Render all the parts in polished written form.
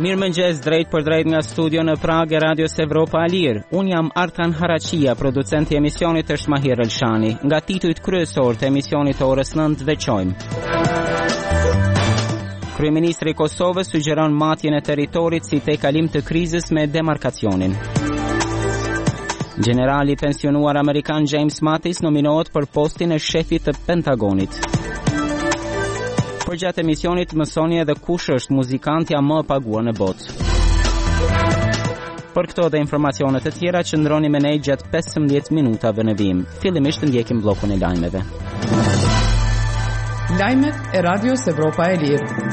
Mirëmëngjes, drejt për drejt nga studio në Prag e Radios Evropa e Lirë. Unë jam Artan Harachia, producenti i emisionit është Mahir Elshani. Nga titujt kryesor të emisionit orës 9 veçojmë. Kryeministri i Kosovës sugjeron matjen e territorit si tejkalim të krizës me demarkacionin. Generali pensionuar amerikan James Mattis nominohet për postin e shefit të Pentagonit. Për gjatë emisionit mësoni edhe kush është muzikantja më e paguar në botë. Për këto dhe informacionet e tjera qëndroni me ne gjatë 15 minutave në vim. Fillimisht ndjekim bllokun e lajmeve. Lajmet e Radios Evropa e Lirë.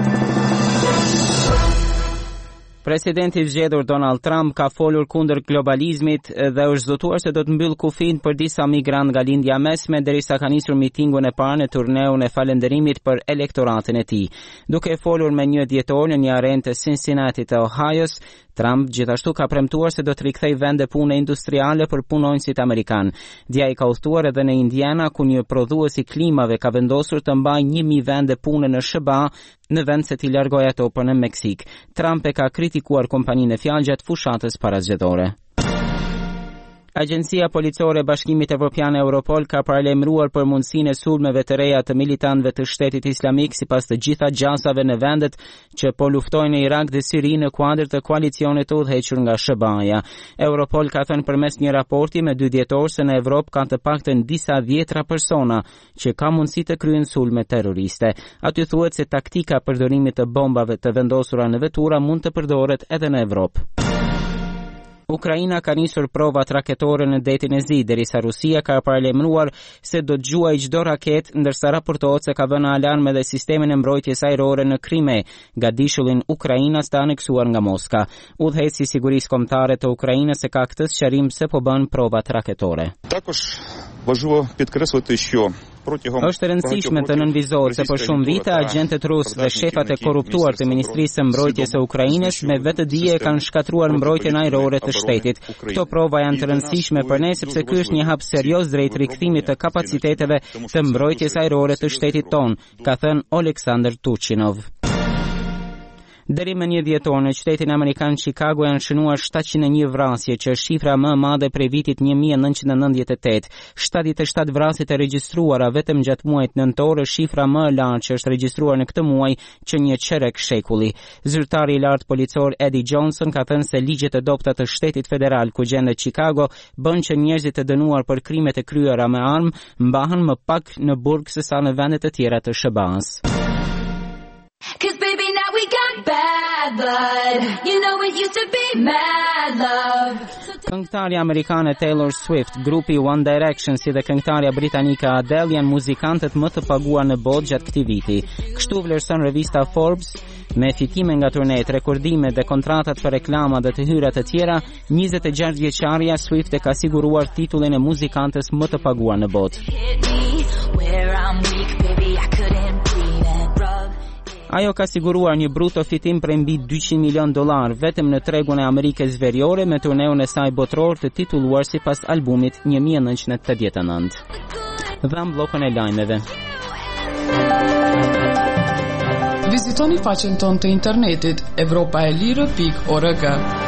Presidenti i zgjedhur Donald Trump ka folur kundër globalizmit dhe është zotuar se do të mbyll kufin për disa migrant nga lindja e mesme derisa ka nisur mitingun e parë në turneun e falënderimit për elektoratin e tij. Duke folur me një djetor në një arenë të Cincinnati të Ohio's, Trump gjithashtu ka premtuar se do të rikthejë vende pune industriale për punonjësit amerikan. Dia i ka udhëtuar edhe në Indiana ku një prodhues i klimave ka vendosur të mbajë 1000 vende pune në SBA në vend se t'i largojë ato për në Meksik. Trump e ka kritikuar kompaninë e fjalë gjatë fushatës parazgjedhore. Agjencia Policore e Bashkimit Evropian Europol ka paralajmëruar për mundësinë e sulmeve të reja të militantëve të Shtetit Islamik sipas të gjitha gjasave në vendet që po luftojnë në Irak dhe Siri në kuadër të koalicionit të udhëhequr nga SBA-ja. Europol ka thënë përmes një raporti me 2 dhjetor se në Evropë kanë të paktën disa dhjetra persona që ka mundësi të kryejnë sulme terroriste. Aty thuhet se taktika përdorimit të bombave të vendosura në vetura mund të përdoret edhe në Evropë. Ukraina ka nisur provat raketore në detin e Zi, derisa Rusia ka paralajmëruar se do të gjuajë çdo raketë, ndërsa raportohet se ka vënë alarm edhe sistemin e mbrojtjes ajrore në Krime, gadishullin Ukrainas të aneksuar nga Moska. Udhëheqësi i sigurisë kombëtare të Ukrainës se ka këtë sqarim se po bën provat raketore. Është rëndësishme të nënvizohet se për shumë vite agjentët rusë dhe shefat e korruptuar të Ministrisë së Mbrojtjes së Ukrainës me vetë dije kanë shkatruar mbrojtjen ajrore të shtetit. Këto prova janë të rëndësishme për ne sepse ky është një hap serioz drejt rikthimit të kapaciteteve të mbrojtjes ajrore të shtetit ton, ka thënë Oleksandr Turchinov. Deri më 1 dhjetor në qytetin amerikan Chicago janë shënuar 701 vrasje, që është shifra më e madhe prej vitit 1998. 77 vrasje të regjistruara vetëm gjatë muajit nëntor është shifra më e lartë që është regjistruar në këtë muaj që një çerek shekulli. Zyrtari i lartë policor Eddie Johnson ka thënë se ligjet e dobta të shtetit federal ku gjendet Chicago bën që njerëzit të dënuar për krimet e kryera me armë mbahen më pak në burg sesa në vendet e tjera të SBA-s. Bad blood, you know it used to be mad love. Këngëtarja amerikane Taylor Swift, grupi One Direction si dhe këngëtarja britanike Adele janë muzikantët më të paguar në botë gjatë këtij viti. Kështu vlerëson revista Forbes me fitime nga turnet, rekordime dhe kontratat për reklama dhe të hyra të tjera. 26 vjeçaria Swift e ka siguruar titullin e muzikantës më të paguar në botë. Ajo ka siguruar një bruto fitim prej mbi $200 milion vetëm në tregun e Amerikës Veriore me turneun e saj botror të titulluar sipas albumit 1989. Dham bllokun e lajmeve. Vizitoni faqen tonë të internetit europaelire.org.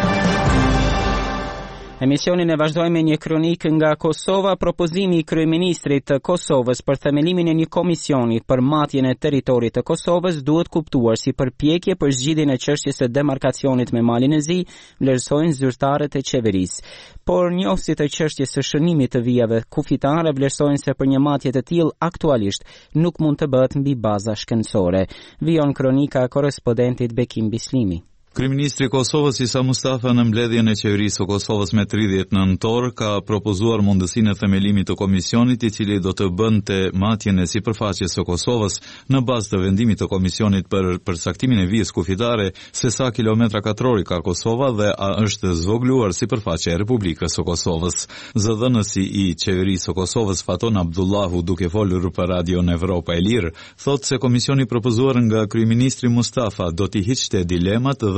Emisionin e vazhdojmë me një kronikë nga Kosova. Propozimi i kryeministrit të Kosovës për themelimin e një komisioni për matjen e territorit të Kosovës duhet kuptuar si përpjekje për zgjidhjen e çështjes së demarkacionit me Malin e Zi, vlerësojnë zyrtarët e qeverisë. Por njohësit e çështjes së shënimit të vijave kufitare vlerësojnë se për një matje të tillë aktualisht nuk mund të bëhet mbi baza shkencore. Vijon kronika e korrespondentit Bekim Bislimi. Kryeministri i Kosovës Isa Mustafa në mbledhjen e qeverisë së Kosovës me 30 nëntor ka propozuar mundësinë e themelimit të komisionit i cili do të bënte matjen e sipërfaqes së Kosovës në bazë të vendimit të komisionit për përcaktimin e vijës kufitare se sa kilometra katror ka Kosova dhe a është zvogluar sipërfaqja e Republikës së Kosovës. Zëdhënësi i qeverisë së Kosovës Faton Abdullahu duke folur për Radio Evropa e Lirë thotë se komisioni propozuar nga kryeministri Mustafa do t'i hiqte dilemat dhe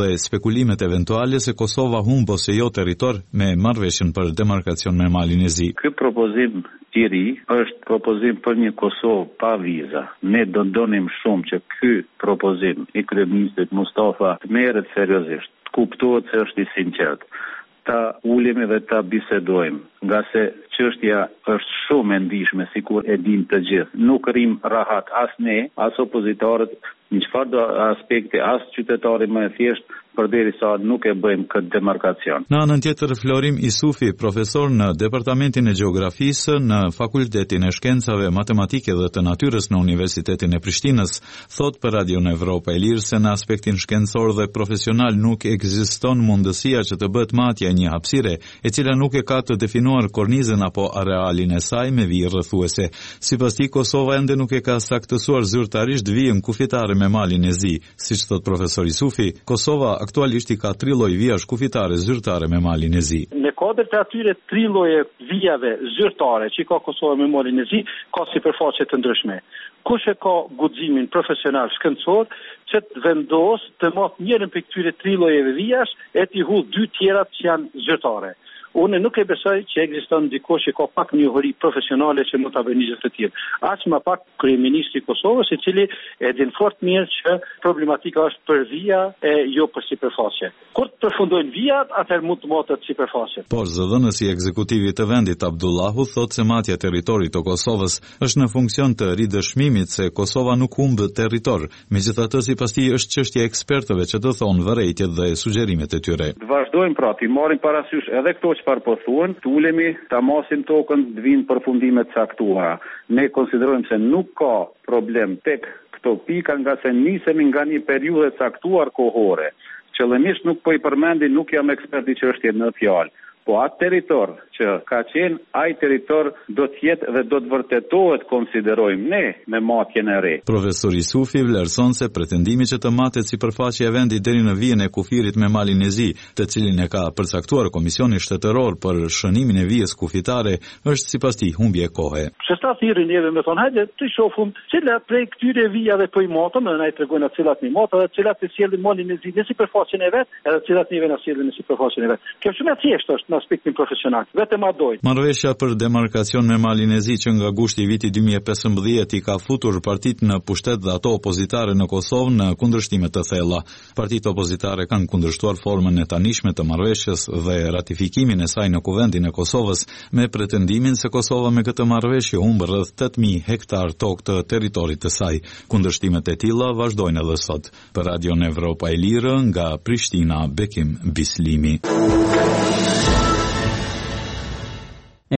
dhe spekulimet eventuale se Kosova humb ose jo territor me marrëveshjen për demarkacion me Malin e Zi. Ky propozim i ri është propozim për një Kosovë pa viza. Ne do ndonim shumë që ky propozim i kryeministrit Mustafa merret seriozisht. Kuptohet se është i sinqert. Ta ulemi dhe ta bisedojmë, nga se çështja është shumë e ndihshme, sikur e dim të gjithë. Nuk rrim rahat as ne, as opozitorët, në çfarëdo aspekti, as qytetari më e thjeshtë, përderisa nuk e bëjmë këtë demarkacion. Në anën tjetër, Florim Isufi, profesor në Departamentin e Gjeografisë në Fakultetin e Shkencave Matematike dhe të Natyrës në Universitetin e Prishtinës, thot për Radion Evropa e Lirë se në aspektin shkencor dhe profesional nuk ekziston mundësia që të bëhet matja një hapësire, e cila nuk e ka të definuar kornizën apo arealin e saj me vijë rrëthuese. Sipas tij, Kosova ende nuk e ka saktësuar zyrtarisht vijën kufitare me Malin e Zi. Siç thot profesor Isufi, Kosova aktualisht i ka 3 lloj vijash kufitare zyrtare me Malin e Zi. Në kodër të atyre 3 lloje vijave zyrtare që ka Kosova me Malin e Zi, ka sipërfaqe të ndryshme. Kush e ka guximin profesional shkencor që të vendos të mos njërin për këtyre 3 llojeve vijash e t'i hu 2 tjerat që janë zyrtare. Unë nuk e besoj që ekziston dikush që ka pak njohuri profesionale që mund ta bëjë një të tillë. Aq më pak kryeministri i Kosovës, i cili e din fort mirë që problematika është për vija e jo për sipërfaqe. Kur të përfundojnë vijat, atëherë mund të motet sipërfaqe. Por zëdhënësi i ekzekutivit të vendit Abdullahu thotë se matja e territorit të Kosovës është në funksion të ridëshmimit se Kosova nuk humb territor. Megjithatë, sipas tij është çështje ekspertëve që të thonë vërejtjet dhe sugjerimet e tyre. Vazhdojmë pra, ti marrim parasysh edhe këto çfarë po thuan, të ulemi, ta masim tokën, të vinë përfundimet caktuara. Ne konsiderojmë se nuk ka problem tek këto pika, nga se nisemi nga një periudhë caktuar kohore. Qëllimisht nuk po i përmendi, nuk jam ekspert i çështjes në fjalë. Po atë territor që ka qenë, ai territor do të jetë dhe do të vërtetohet, konsiderojmë ne, me matjen e re. Profesor Isufi vlerëson se pretendimi që të matet sipërfaqja e vendit deri në vijën e kufirit me Malin e Zi, të cilin e ka përcaktuar Komisioni Shtetëror për shënimin e vijës kufitare, është sipas tij humbje kohe. Shësta thirrën neve me thonë, hajde të shohim cilat prej këtyre vijave po i matëm, na i tregojnë cilat i matëm, cilat e sjellin Malin e Zi në sipërfaqen e vet, edhe cilat neve na sjellin në sipërfaqen e vet. Kjo shumë e thjeshtë është në aspektin profesional. Vetëm ato. Marrëveshja për demarkacion me Malin e Zi që nga gushti i vitit 2015 i ka futur partitë në pushtet dhe ato opozitare në Kosovë në kundërshtime të thella. Partitë opozitare kanë kundërshtuar formën e tanishme të marrëveshjes dhe ratifikimin e saj në Kuvendin e Kosovës me pretendimin se Kosova me këtë marrëveshje humb rreth 8000 hektar tokë të territorit të saj. Kundërshtimet e tilla vazhdojnë edhe sot. Për Radion Evropa e Lirë nga Prishtina, Bekim Bislimi.